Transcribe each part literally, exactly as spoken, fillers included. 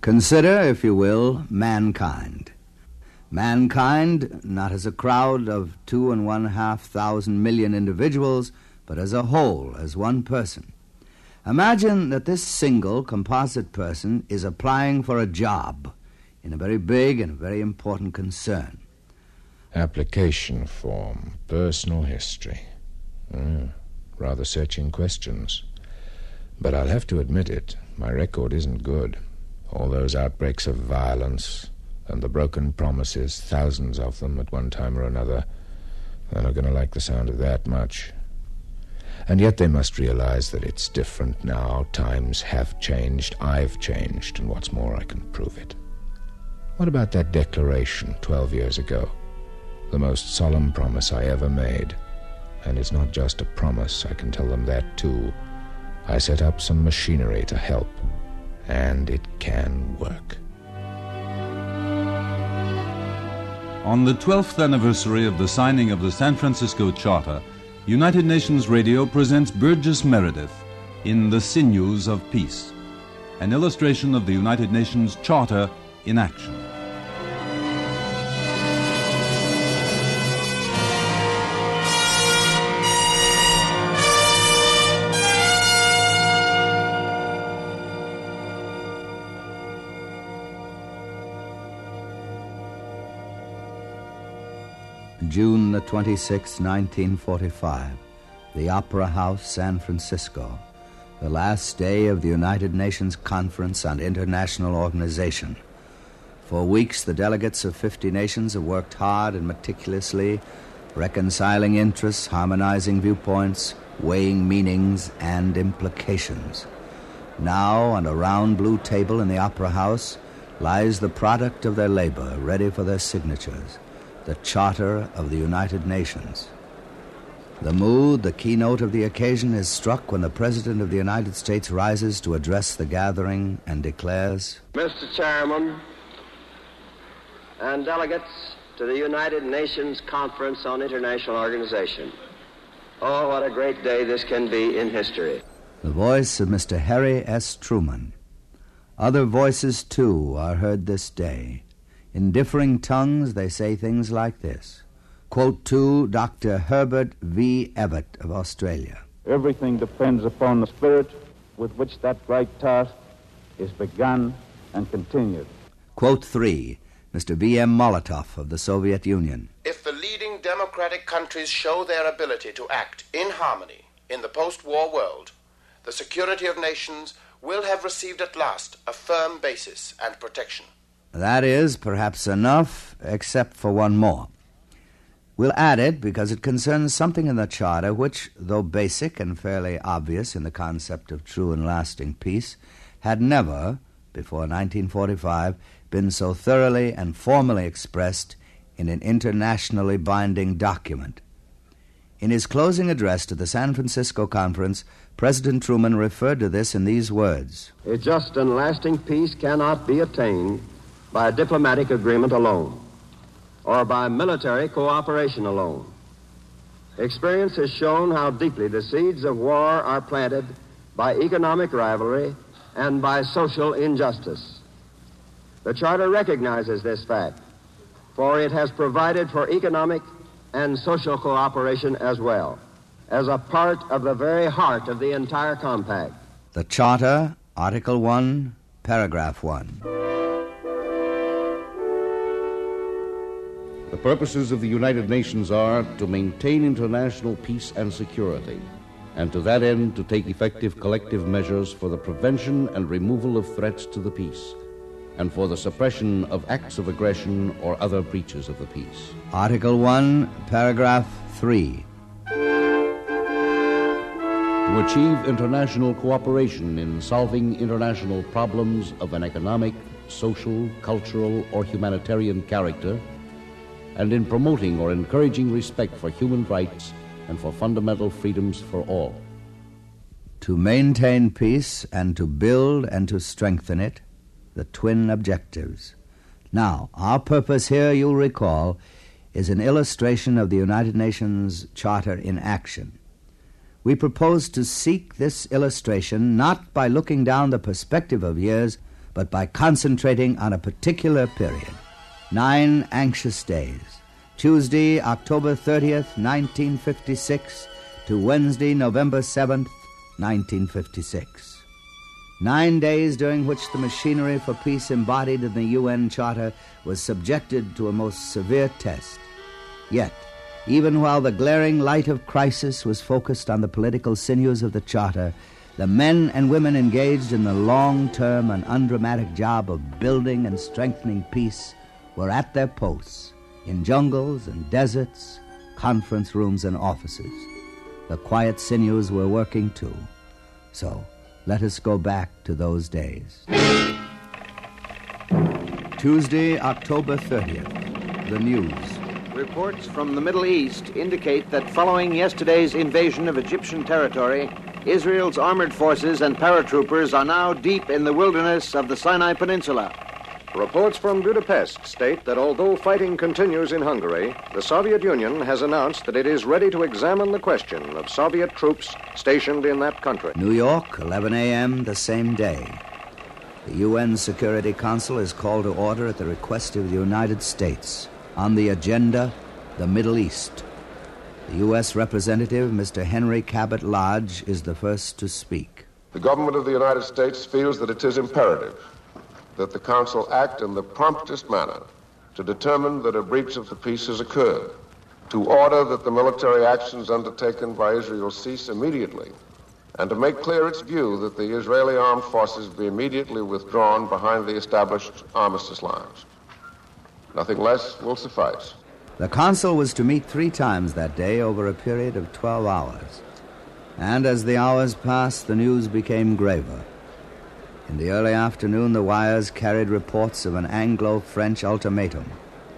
Consider, if you will, mankind. Mankind, not as a crowd of two and one half thousand million individuals, but as a whole, as one person. Imagine that this single composite person is applying for a job in a very big and very important concern. Application form, personal history. Mm, rather searching questions. But I'll have to admit it, my record isn't good. All those outbreaks of violence and the broken promises, thousands of them at one time or another, they're not going to like the sound of that much. And yet they must realize that it's different now. Times have changed, I've changed, and what's more, I can prove it. What about that declaration twelve years ago? The most solemn promise I ever made. And it's not just a promise, I can tell them that too. I set up some machinery to help, and it can work. On the twelfth anniversary of the signing of the San Francisco Charter, United Nations Radio presents Burgess Meredith in The Sinews of Peace, an illustration of the United Nations Charter in action. June the twenty-sixth, nineteen forty-five, the Opera House, San Francisco, the last day of the United Nations Conference on International Organization. For weeks, the delegates of fifty nations have worked hard and meticulously, reconciling interests, harmonizing viewpoints, weighing meanings and implications. Now, on a round blue table in the Opera House, lies the product of their labor, ready for their signatures. The Charter of the United Nations. The mood, the keynote of the occasion is struck when the President of the United States rises to address the gathering and declares, Mister Chairman and delegates to the United Nations Conference on International Organization. Oh, what a great day this can be in history. The voice of Mister Harry S. Truman. Other voices, too, are heard this day. In differing tongues, they say things like this. Quote to Doctor Herbert V. Evatt of Australia. Everything depends upon the spirit with which that great task is begun and continued. Quote three, Mister V M Molotov of the Soviet Union. If the leading democratic countries show their ability to act in harmony in the post-war world, the security of nations will have received at last a firm basis and protection. That is perhaps enough, except for one more. We'll add it because it concerns something in the Charter which, though basic and fairly obvious in the concept of true and lasting peace, had never, before nineteen forty-five, been so thoroughly and formally expressed in an internationally binding document. In his closing address to the San Francisco Conference, President Truman referred to this in these words. A just and lasting peace cannot be attained by diplomatic agreement alone, or by military cooperation alone. Experience has shown how deeply the seeds of war are planted by economic rivalry and by social injustice. The Charter recognizes this fact, for it has provided for economic and social cooperation as well, as a part of the very heart of the entire compact. The Charter, Article one, Paragraph one. The purposes of the United Nations are to maintain international peace and security, and to that end to take effective collective measures for the prevention and removal of threats to the peace, and for the suppression of acts of aggression or other breaches of the peace. Article one, Paragraph three. To achieve international cooperation in solving international problems of an economic, social, cultural, or humanitarian character, and in promoting or encouraging respect for human rights and for fundamental freedoms for all. To maintain peace and to build and to strengthen it, the twin objectives. Now, our purpose here, you'll recall, is an illustration of the United Nations Charter in action. We propose to seek this illustration not by looking down the perspective of years, but by concentrating on a particular period. Nine anxious days. Tuesday, October thirtieth, nineteen fifty-six, to Wednesday, November seventh, nineteen fifty-six. Nine days during which the machinery for peace embodied in the U N Charter was subjected to a most severe test. Yet, even while the glaring light of crisis was focused on the political sinews of the Charter, the men and women engaged in the long-term and undramatic job of building and strengthening peace were at their posts, in jungles and deserts, conference rooms and offices. The quiet sinews were working too. So, let us go back to those days. Tuesday, October thirtieth. The news. Reports from the Middle East indicate that following yesterday's invasion of Egyptian territory, Israel's armored forces and paratroopers are now deep in the wilderness of the Sinai Peninsula. Reports from Budapest state that although fighting continues in Hungary, the Soviet Union has announced that it is ready to examine the question of Soviet troops stationed in that country. New York, eleven a.m. the same day. The U N Security Council is called to order at the request of the United States. On the agenda, the Middle East. The U S representative, Mister Henry Cabot Lodge, is the first to speak. The government of the United States feels that it is imperative that the Council act in the promptest manner to determine that a breach of the peace has occurred, to order that the military actions undertaken by Israel cease immediately, and to make clear its view that the Israeli armed forces be immediately withdrawn behind the established armistice lines. Nothing less will suffice. The Council was to meet three times that day over a period of twelve hours. And as the hours passed, the news became graver. In the early afternoon, the wires carried reports of an Anglo-French ultimatum.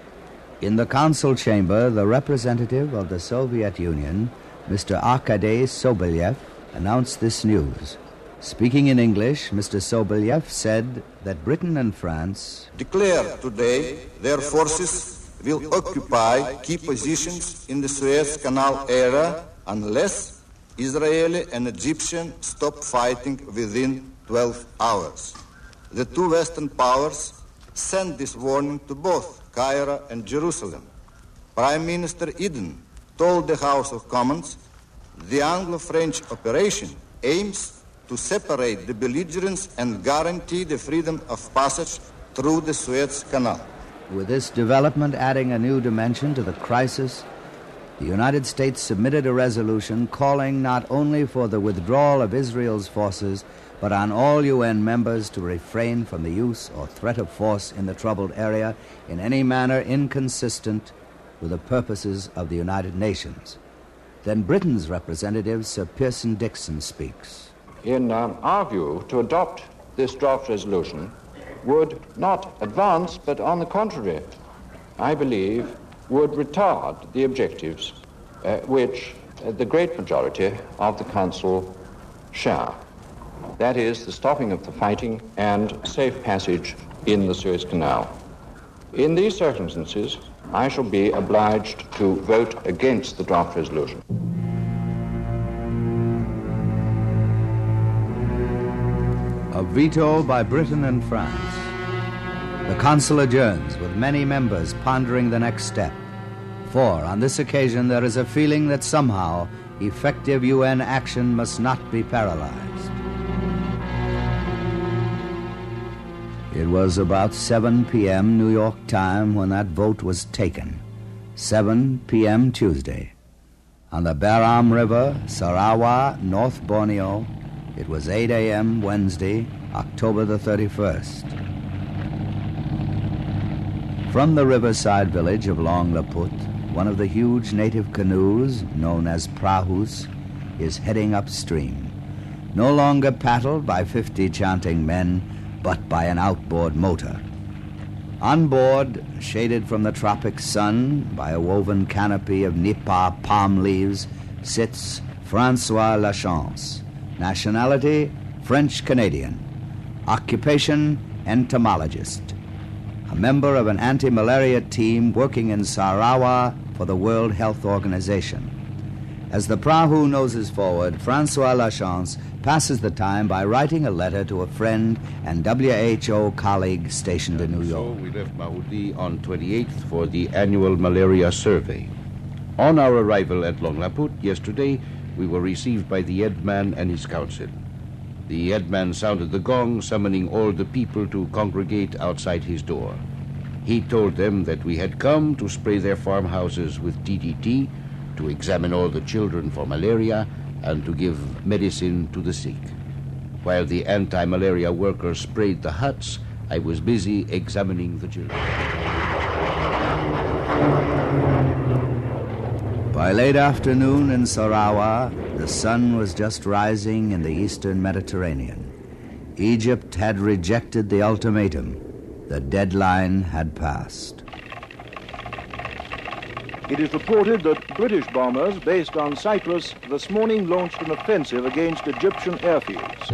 In the council chamber, the representative of the Soviet Union, Mister Arkady Sobolev, announced this news. Speaking in English, Mister Sobolev said that Britain and France declare today their forces will occupy key positions in the Suez Canal area unless Israeli and Egyptian stop fighting within twelve hours. The two Western powers sent this warning to both Cairo and Jerusalem. Prime Minister Eden told the House of Commons the Anglo-French operation aims to separate the belligerents and guarantee the freedom of passage through the Suez Canal. With this development adding a new dimension to the crisis, the United States submitted a resolution calling not only for the withdrawal of Israel's forces, but on all U N members to refrain from the use or threat of force in the troubled area in any manner inconsistent with the purposes of the United Nations. Then Britain's representative, Sir Pearson Dixon, speaks. In um, our view, to adopt this draft resolution would not advance, but on the contrary, I believe, would retard the objectives uh, which uh, the great majority of the Council share. That is, the stopping of the fighting and safe passage in the Suez Canal. In these circumstances, I shall be obliged to vote against the draft resolution. A veto by Britain and France. The Council adjourns, with many members pondering the next step. For, on this occasion, there is a feeling that somehow effective U N action must not be paralyzed. It was about seven p.m. New York time when that vote was taken. seven p.m. Tuesday. On the Baram River, Sarawak, North Borneo, it was eight a.m. Wednesday, October the thirty-first. From the riverside village of Long Laput, one of the huge native canoes, known as prahus, is heading upstream, no longer paddled by fifty chanting men, but by an outboard motor. On board, shaded from the tropic sun by a woven canopy of nipa palm leaves, sits Francois Lachance. Nationality, French-Canadian. Occupation, entomologist. A member of an anti-malaria team working in Sarawak for the World Health Organization. As the prahu noses forward, Francois Lachance passes the time by writing a letter to a friend and W H O colleague stationed in New York. So we left Mahudi on twenty-eighth for the annual malaria survey. On our arrival at Longlaput yesterday, we were received by the headman and his council. The headman sounded the gong, summoning all the people to congregate outside his door. He told them that we had come to spray their farmhouses with D D T, to examine all the children for malaria, and to give medicine to the sick. While the anti-malaria workers sprayed the huts, I was busy examining the children. By late afternoon in Sarawak, the sun was just rising in the eastern Mediterranean. Egypt had rejected the ultimatum. The deadline had passed. It is reported that British bombers based on Cyprus this morning launched an offensive against Egyptian airfields.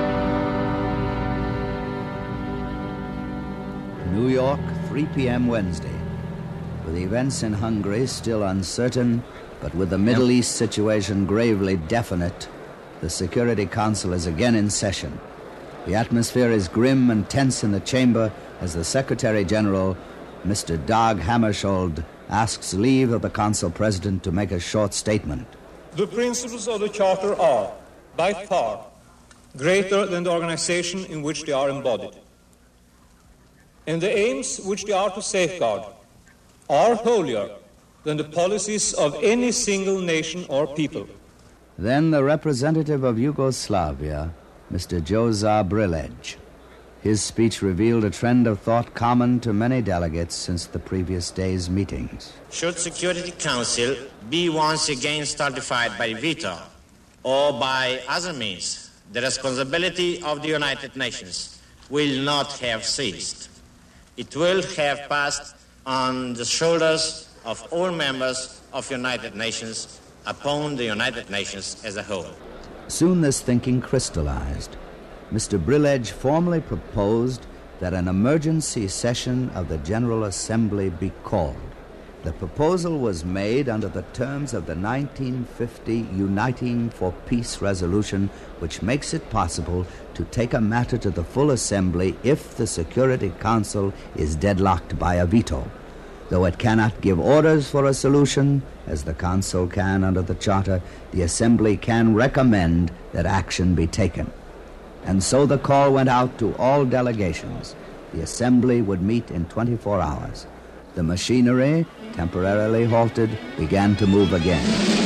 New York, three p.m. Wednesday. With events in Hungary still uncertain, but with the Middle East situation gravely definite, the Security Council is again in session. The atmosphere is grim and tense in the chamber as the Secretary General, Mister Dag Hammarskjöld, asks leave of the Council President to make a short statement. The principles of the Charter are, by far, greater than the organization in which they are embodied. And the aims which they are to safeguard are holier than the policies of any single nation or people. Then the representative of Yugoslavia, Mister Joza Brilej. His speech revealed a trend of thought common to many delegates since the previous day's meetings. Should Security Council be once again certified by veto or by other means, the responsibility of the United Nations will not have ceased. It will have passed on the shoulders of all members of United Nations upon the United Nations as a whole. Soon this thinking crystallized. Mister Brilej formally proposed that an emergency session of the General Assembly be called. The proposal was made under the terms of the nineteen fifty Uniting for Peace resolution, which makes it possible to take a matter to the full Assembly if the Security Council is deadlocked by a veto. Though it cannot give orders for a solution, as the Council can under the Charter, the Assembly can recommend that action be taken. And so the call went out to all delegations. The Assembly would meet in twenty-four hours. The machinery, temporarily halted, began to move again.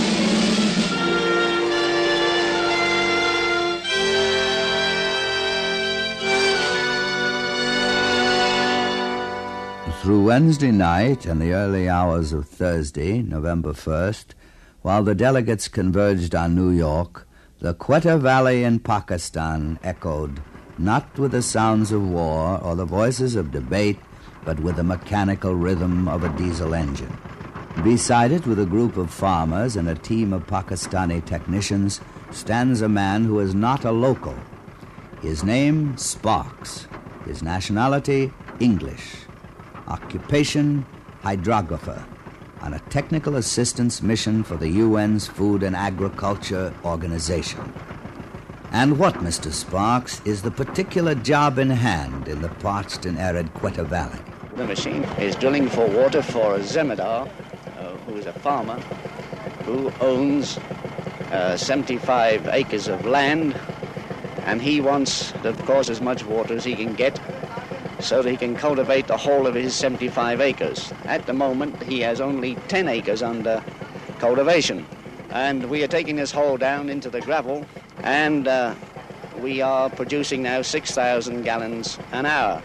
Through Wednesday night and the early hours of Thursday, November first, while the delegates converged on New York, the Quetta Valley in Pakistan echoed, not with the sounds of war or the voices of debate, but with the mechanical rhythm of a diesel engine. Beside it, with a group of farmers and a team of Pakistani technicians, stands a man who is not a local. His name, Sparks. His nationality, English. Occupation, hydrographer, on a technical assistance mission for the U N's Food and Agriculture Organization. And what, Mister Sparks, is the particular job in hand in the parched and arid Quetta Valley? The machine is drilling for water for a zemindar, uh, who is a farmer, who owns uh, seventy-five acres of land, and he wants, of course, as much water as he can get, so that he can cultivate the whole of his seventy-five acres. At the moment, he has only ten acres under cultivation. And we are taking this hole down into the gravel, and uh, we are producing now six thousand gallons an hour.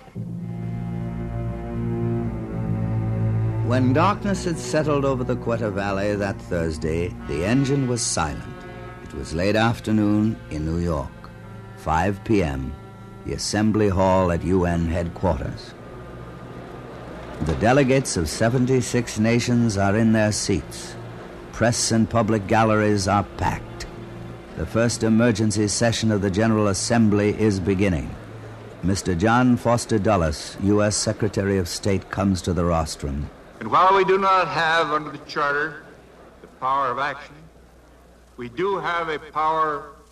When darkness had settled over the Quetta Valley that Thursday, the engine was silent. It was late afternoon in New York, five p.m., the Assembly Hall at U N headquarters. The delegates of seventy-six nations are in their seats. Press and public galleries are packed. The first emergency session of the General Assembly is beginning. Mister John Foster Dulles, U S Secretary of State, comes to the rostrum. And while we do not have under the Charter the power of action, we do have a power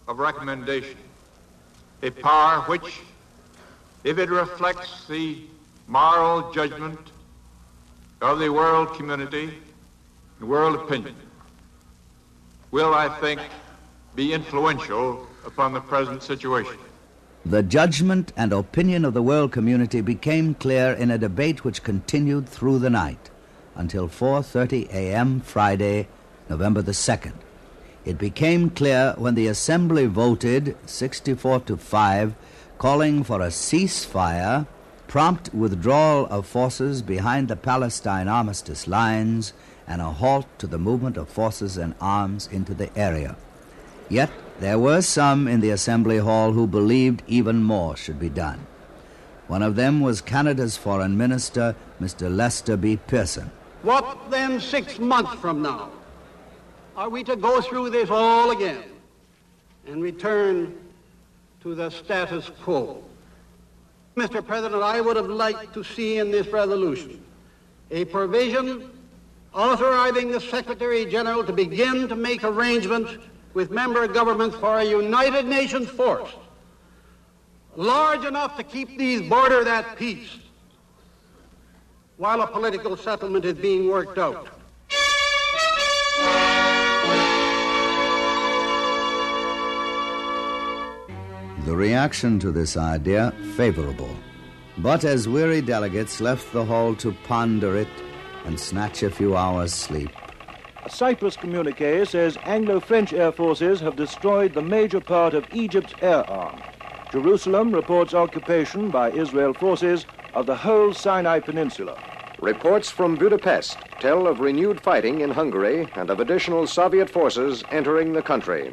of recommendation, a power which, if it reflects the moral judgment of the world community and world opinion, will, I think, be influential upon the present situation. The judgment and opinion of the world community became clear in a debate which continued through the night until four thirty a.m. Friday, November the second. It became clear when the Assembly voted sixty-four to five, calling for a ceasefire, prompt withdrawal of forces behind the Palestine armistice lines, and a halt to the movement of forces and arms into the area. Yet there were some in the Assembly Hall who believed even more should be done. One of them was Canada's Foreign Minister, Mister Lester B. Pearson. What then six months from now? Are we to go through this all again and return to the status quo? Mister President, I would have liked to see in this resolution a provision authorizing the Secretary General to begin to make arrangements with member governments for a United Nations force large enough to keep these borders at peace while a political settlement is being worked out. The reaction to this idea, favorable. But as weary delegates left the hall to ponder it and snatch a few hours' sleep, a Cyprus communique says Anglo-French air forces have destroyed the major part of Egypt's air arm. Jerusalem reports occupation by Israel forces of the whole Sinai Peninsula. Reports from Budapest tell of renewed fighting in Hungary and of additional Soviet forces entering the country.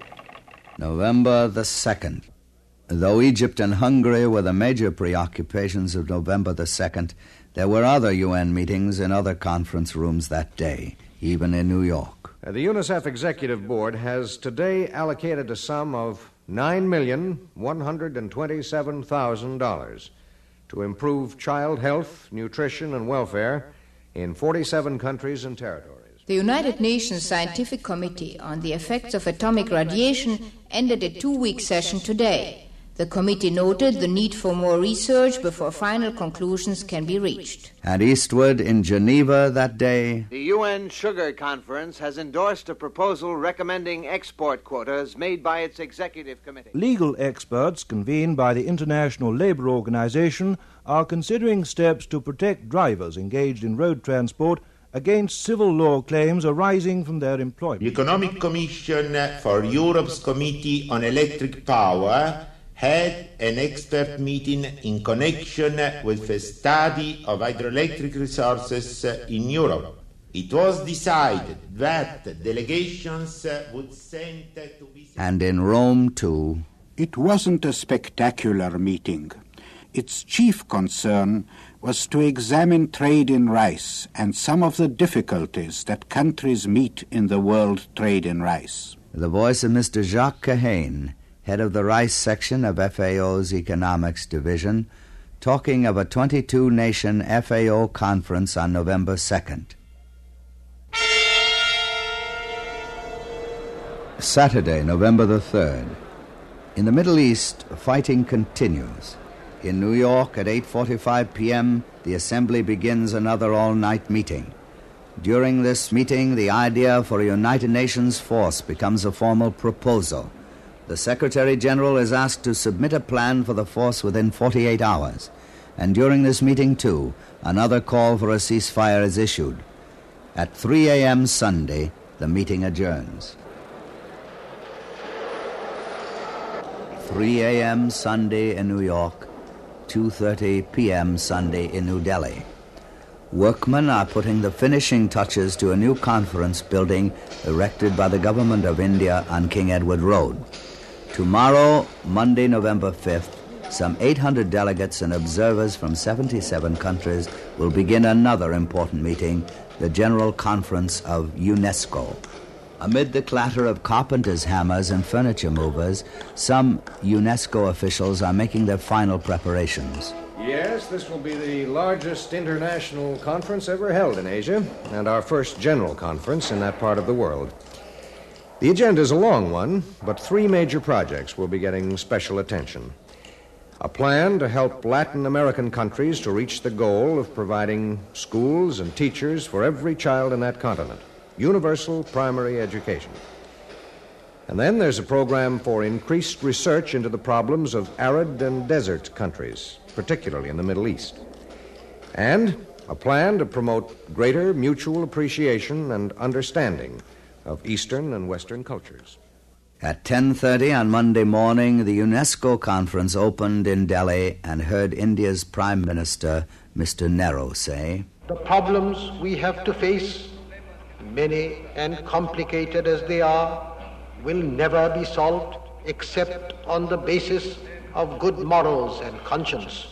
November the second. Though Egypt and Hungary were the major preoccupations of November the second, there were other U N meetings in other conference rooms that day, even in New York. Uh, the UNICEF Executive Board has today allocated a sum of nine million one hundred twenty-seven thousand dollars to improve child health, nutrition, and welfare in forty-seven countries and territories. The United Nations Scientific Committee on the Effects of Atomic Radiation ended a two-week session today. The committee noted the need for more research before final conclusions can be reached. And eastward in Geneva that day, the U N Sugar Conference has endorsed a proposal recommending export quotas made by its executive committee. Legal experts convened by the International Labour Organization are considering steps to protect drivers engaged in road transport against civil law claims arising from their employment. The Economic Commission for Europe's Committee on Electric Power had an expert meeting in connection with a study of hydroelectric resources in Europe. It was decided that delegations would send to visit... And in Rome, too. It wasn't a spectacular meeting. Its chief concern was to examine trade in rice and some of the difficulties that countries meet in the world trade in rice. The voice of Mister Jacques Kahane, head of the rice section of F A O's Economics Division, talking of a twenty-two nation F A O conference on November second. Saturday, November the third. In the Middle East, fighting continues. In New York at eight forty-five p.m., the Assembly begins another all-night meeting. During this meeting, the idea for a United Nations force becomes a formal proposal. The Secretary General is asked to submit a plan for the force within forty-eight hours. And during this meeting, too, another call for a ceasefire is issued. At three a.m. Sunday, the meeting adjourns. three a.m. Sunday in New York, two thirty p.m. Sunday in New Delhi. Workmen are putting the finishing touches to a new conference building erected by the Government of India on King Edward Road. Tomorrow, Monday, November fifth, some eight hundred delegates and observers from seventy-seven countries will begin another important meeting, the General Conference of UNESCO. Amid the clatter of carpenters' hammers and furniture movers, some UNESCO officials are making their final preparations. Yes, this will be the largest international conference ever held in Asia, and our first general conference in that part of the world. The agenda is a long one, but three major projects will be getting special attention. A plan to help Latin American countries to reach the goal of providing schools and teachers for every child in that continent. Universal primary education. And then there's a program for increased research into the problems of arid and desert countries, particularly in the Middle East. And a plan to promote greater mutual appreciation and understanding of Eastern and Western cultures. At ten thirty on Monday morning, the UNESCO conference opened in Delhi and heard India's Prime Minister, Mister Nehru, say, "The problems we have to face, many and complicated as they are, will never be solved except on the basis of good morals and conscience.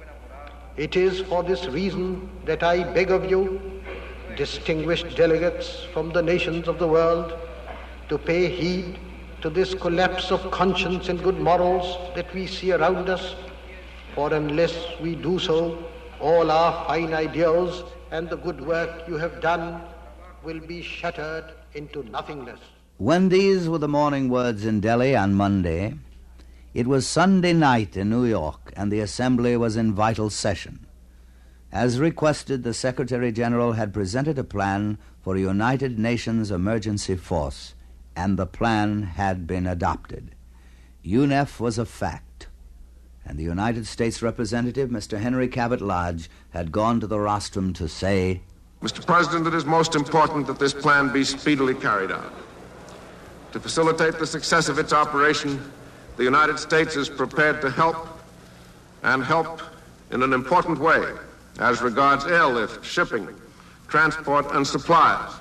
It is for this reason that I beg of you, distinguished delegates from the nations of the world, to pay heed to this collapse of conscience and good morals that we see around us, for unless we do so, all our fine ideals and the good work you have done will be shattered into nothingness." When these were the morning words in Delhi on Monday, it was Sunday night in New York, and the Assembly was in vital session. As requested, the Secretary General had presented a plan for a United Nations emergency force, and the plan had been adopted. U N E F was a fact, and the United States representative, Mister Henry Cabot Lodge, had gone to the rostrum to say, "Mister President, it is most important that this plan be speedily carried out. To facilitate the success of its operation, the United States is prepared to help, and help in an important way, as regards airlift, shipping, transport, and supplies.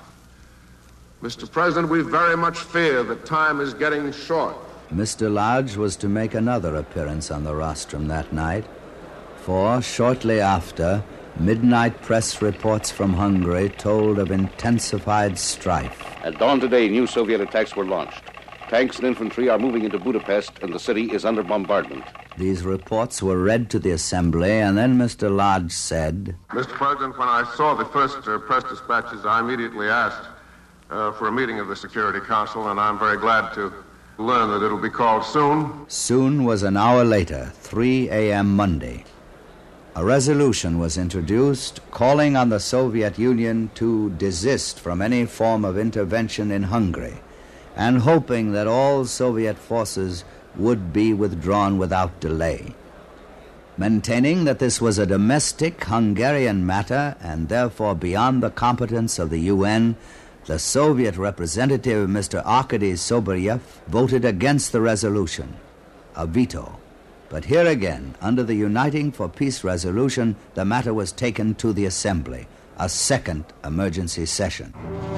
Mister President, we very much fear that time is getting short." Mister Lodge was to make another appearance on the rostrum that night, for shortly after, midnight press reports from Hungary told of intensified strife. At dawn today, new Soviet attacks were launched. Tanks and infantry are moving into Budapest, and the city is under bombardment. These reports were read to the Assembly, and then Mister Lodge said, "Mister President, when I saw the first uh, press dispatches, I immediately asked uh, for a meeting of the Security Council, and I'm very glad to learn that it'll be called soon." Soon was an hour later, three a.m. Monday. A resolution was introduced calling on the Soviet Union to desist from any form of intervention in Hungary, and hoping that all Soviet forces would be withdrawn without delay. Maintaining that this was a domestic Hungarian matter and therefore beyond the competence of the U N, the Soviet representative, Mister Arkady Sobolev, voted against the resolution, a veto. But here again, under the Uniting for Peace resolution, the matter was taken to the Assembly, a second emergency session.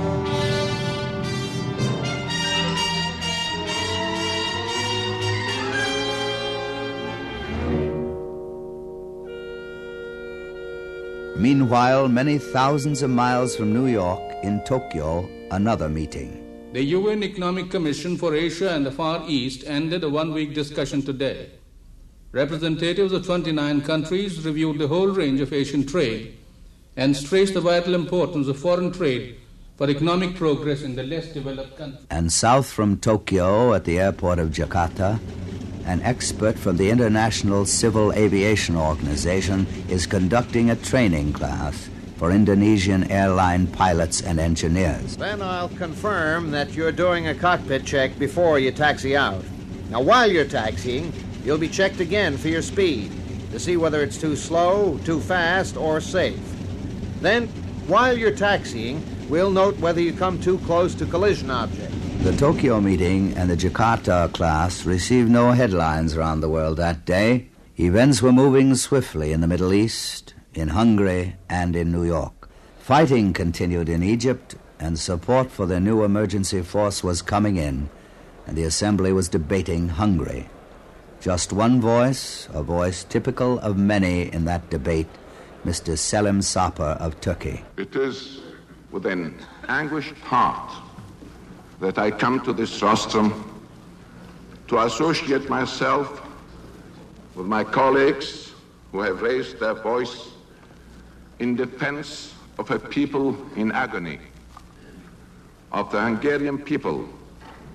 Meanwhile, many thousands of miles from New York, in Tokyo, another meeting. The U N Economic Commission for Asia and the Far East ended a one-week discussion today. Representatives of twenty-nine countries reviewed the whole range of Asian trade and stressed the vital importance of foreign trade for economic progress in the less developed countries. And south from Tokyo, at the airport of Jakarta, an expert from the International Civil Aviation Organization is conducting a training class for Indonesian airline pilots and engineers. Then I'll confirm that you're doing a cockpit check before you taxi out. Now, while you're taxiing, you'll be checked again for your speed to see whether it's too slow, too fast, or safe. Then, while you're taxiing, we'll note whether you come too close to collision objects. The Tokyo meeting and the Jakarta class received no headlines around the world that day. Events were moving swiftly in the Middle East, in Hungary, and in New York. Fighting continued in Egypt, and support for the new emergency force was coming in, and the Assembly was debating Hungary. Just one voice, a voice typical of many in that debate, Mister Selim Sapar of Turkey. It is with an anguished heart that I come to this rostrum to associate myself with my colleagues who have raised their voice in defense of a people in agony, of the Hungarian people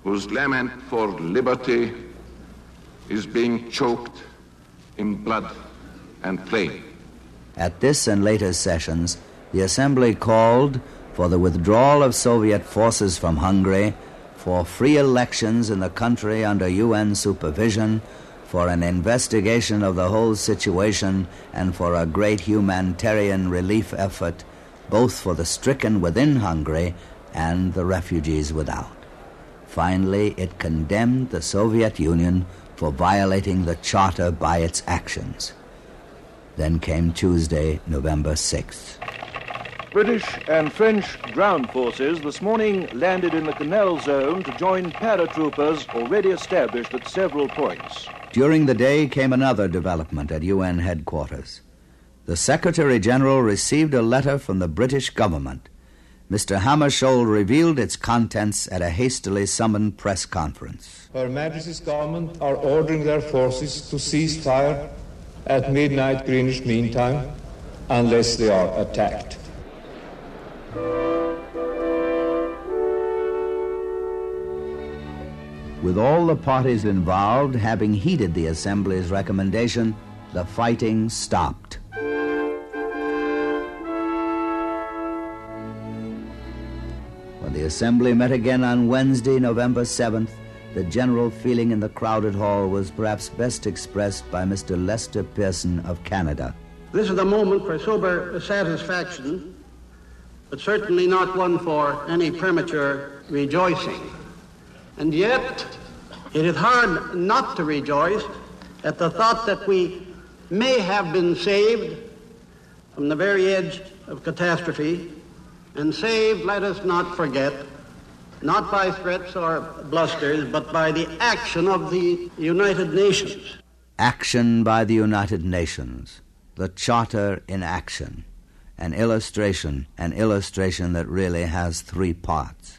whose lament for liberty is being choked in blood and flame. At this and later sessions, the Assembly called for the withdrawal of Soviet forces from Hungary, for free elections in the country under U N supervision, for an investigation of the whole situation, and for a great humanitarian relief effort, both for the stricken within Hungary and the refugees without. Finally, it condemned the Soviet Union for violating the Charter by its actions. Then came Tuesday, November sixth. British and French ground forces this morning landed in the Canal Zone to join paratroopers already established at several points. During the day came another development at U N headquarters. The Secretary-General received a letter from the British government. Mister Hammarskjöld revealed its contents at a hastily summoned press conference. Her Majesty's government are ordering their forces to cease fire at midnight Greenwich Mean Time unless they are attacked. With all the parties involved having heeded the Assembly's recommendation, the fighting stopped. When the Assembly met again on Wednesday, November seventh, the general feeling in the crowded hall was perhaps best expressed by Mister Lester Pearson of Canada. This is a moment for sober satisfaction, but certainly not one for any premature rejoicing. And yet, it is hard not to rejoice at the thought that we may have been saved from the very edge of catastrophe, and saved, let us not forget, not by threats or blusters, but by the action of the United Nations. Action by the United Nations, the Charter in action, an illustration, an illustration that really has three parts.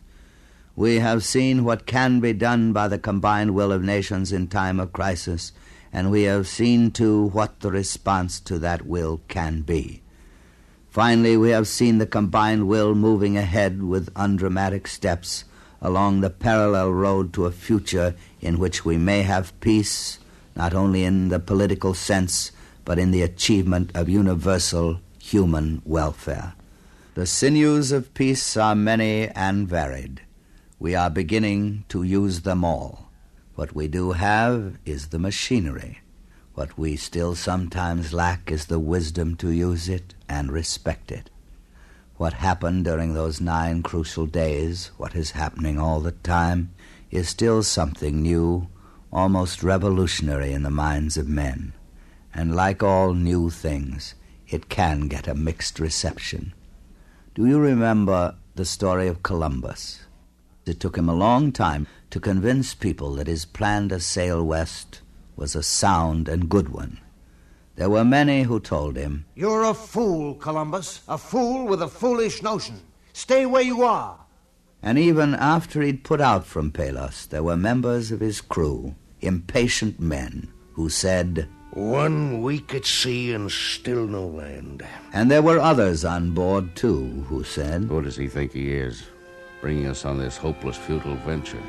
We have seen what can be done by the combined will of nations in time of crisis, and we have seen, too, what the response to that will can be. Finally, we have seen the combined will moving ahead with undramatic steps along the parallel road to a future in which we may have peace, not only in the political sense, but in the achievement of universal human welfare. The sinews of peace are many and varied. We are beginning to use them all. What we do have is the machinery. What we still sometimes lack is the wisdom to use it and respect it. What happened during those nine crucial days, what is happening all the time, is still something new, almost revolutionary in the minds of men. And like all new things, it can get a mixed reception. Do you remember the story of Columbus? It took him a long time to convince people that his plan to sail west was a sound and good one. There were many who told him, "You're a fool, Columbus, a fool with a foolish notion. Stay where you are." And even after he'd put out from Palos, there were members of his crew, impatient men, who said, "One week at sea and still no land." And there were others on board, too, who said, "Who does he think he is, bringing us on this hopeless, futile venture?"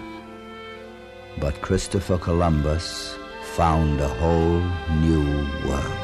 But Christopher Columbus found a whole new world.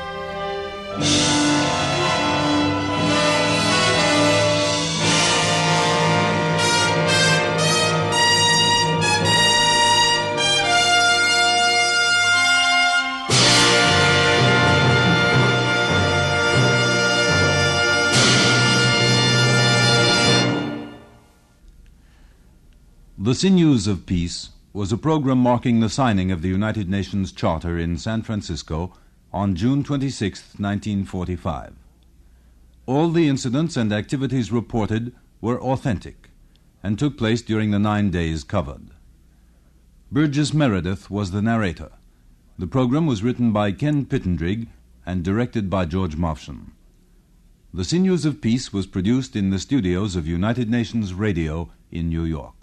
The Sinews of Peace was a program marking the signing of the United Nations Charter in San Francisco on June twenty-sixth, nineteen forty-five. All the incidents and activities reported were authentic and took place during the nine days covered. Burgess Meredith was the narrator. The program was written by Ken Pittendrigg and directed by George Mofsham. The Sinews of Peace was produced in the studios of United Nations Radio in New York.